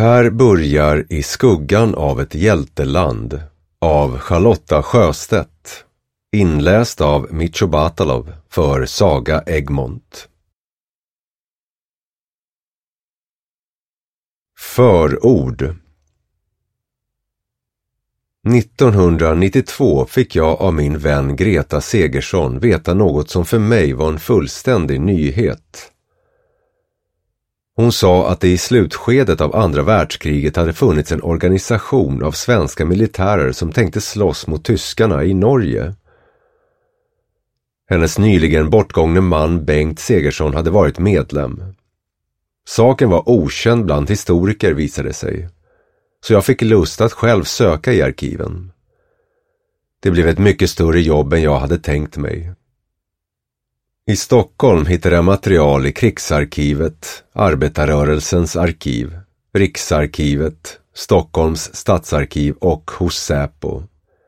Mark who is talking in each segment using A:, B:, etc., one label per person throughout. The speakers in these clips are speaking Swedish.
A: Här börjar I skuggan av ett hjälteland av Charlotta Sjöstedt, inläst av Micho Batalov för Saga Egmont. Förord. 1992 fick jag av min vän Greta Segersson veta något som för mig var en fullständig nyhet. Hon sa att det i slutskedet av andra världskriget hade funnits en organisation av svenska militärer som tänkte slåss mot tyskarna i Norge. Hennes nyligen bortgångne man Bengt Segersson hade varit medlem. Saken var okänd bland historiker visade sig, så jag fick lust att själv söka i arkiven. Det blev ett mycket större jobb än jag hade tänkt mig. I Stockholm hittade jag material i Krigsarkivet, Arbetarrörelsens arkiv, Riksarkivet, Stockholms stadsarkiv och hos Säpo.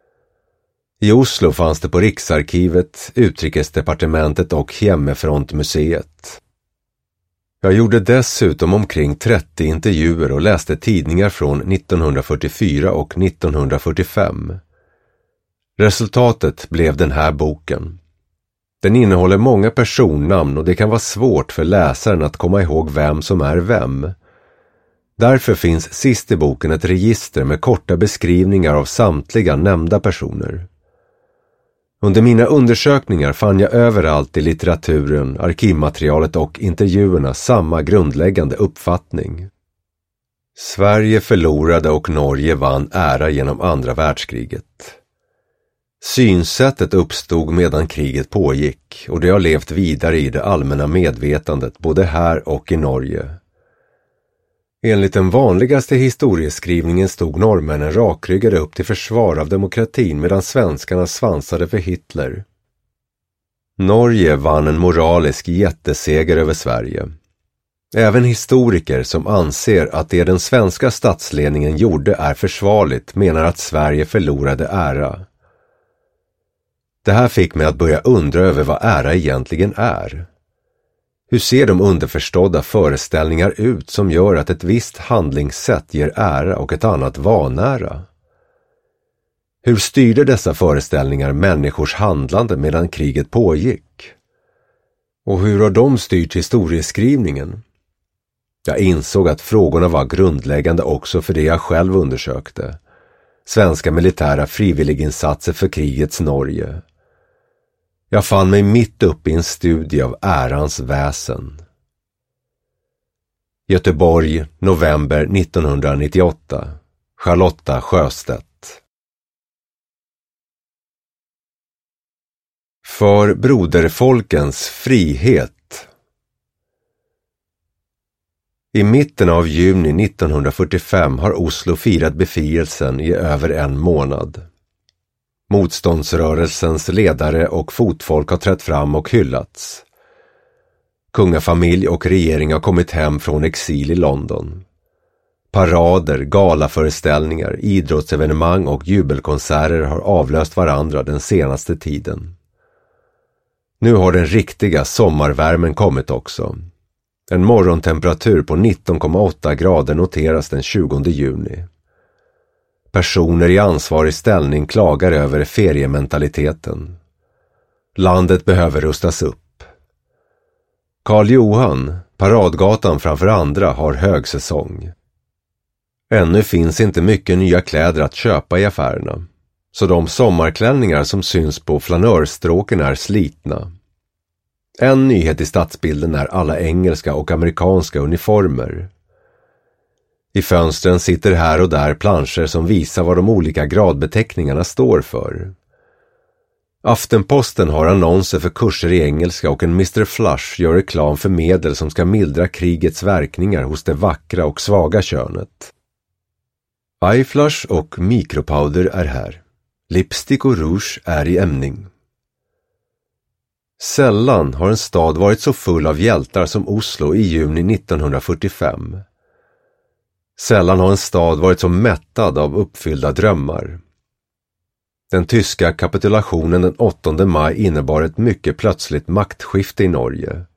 A: I Oslo fanns det på Riksarkivet, Utrikesdepartementet och Hjemmefrontmuseet. Jag gjorde dessutom omkring 30 intervjuer och läste tidningar från 1944 och 1945. Resultatet blev den här boken. Den innehåller många personnamn och det kan vara svårt för läsaren att komma ihåg vem som är vem. Därför finns sist i boken ett register med korta beskrivningar av samtliga nämnda personer. Under mina undersökningar fann jag överallt i litteraturen, arkivmaterialet och intervjuerna samma grundläggande uppfattning. Sverige förlorade och Norge vann ära genom andra världskriget. Synsättet uppstod medan kriget pågick och det har levt vidare i det allmänna medvetandet både här och i Norge. Enligt den vanligaste historieskrivningen stod norrmännen rakryggade upp till försvar av demokratin medan svenskarna svansade för Hitler. Norge vann en moralisk jätteseger över Sverige. Även historiker som anser att det den svenska statsledningen gjorde är försvarligt menar att Sverige förlorade ära. Det här fick mig att börja undra över vad ära egentligen är. Hur ser de underförstådda föreställningar ut som gör att ett visst handlingssätt ger ära och ett annat vanära? Hur styrde dessa föreställningar människors handlande medan kriget pågick? Och hur har de styrt historieskrivningen? Jag insåg att frågorna var grundläggande också för det jag själv undersökte. Svenska militära frivilliginsatser för krigets Norge. Jag fann mig mitt uppe i en studie av ärans väsen. Göteborg, november 1998. Charlotta Sjöstedt. För broderfolkens frihet. I mitten av juni 1945 har Oslo firat befrielsen i över en månad. Motståndsrörelsens ledare och fotfolk har trätt fram och hyllats. Kungafamilj och regering har kommit hem från exil i London. Parader, galaföreställningar, idrottsevenemang och jubelkonserter har avlöst varandra den senaste tiden. Nu har den riktiga sommarvärmen kommit också. En morgontemperatur på 19,8 grader noteras den 20 juni. Personer i ansvarig ställning klagar över feriementaliteten. Landet behöver rustas upp. Karl Johan, paradgatan framför andra, har högsäsong. Ännu finns inte mycket nya kläder att köpa i affärerna, så de sommarklänningar som syns på flanörstråken är slitna. En nyhet i stadsbilden är alla engelska och amerikanska uniformer. I fönstren sitter här och där planscher som visar vad de olika gradbeteckningarna står för. Aftenposten har annonser för kurser i engelska och en Mr. Flush gör reklam för medel som ska mildra krigets verkningar hos det vackra och svaga könet. Eyeflush och mikropowder är här. Lipstick och rouge är i ämning. Sällan har en stad varit så full av hjältar som Oslo i juni 1945. Sällan har en stad varit så mättad av uppfyllda drömmar. Den tyska kapitulationen den 8 maj innebar ett mycket plötsligt maktskifte i Norge.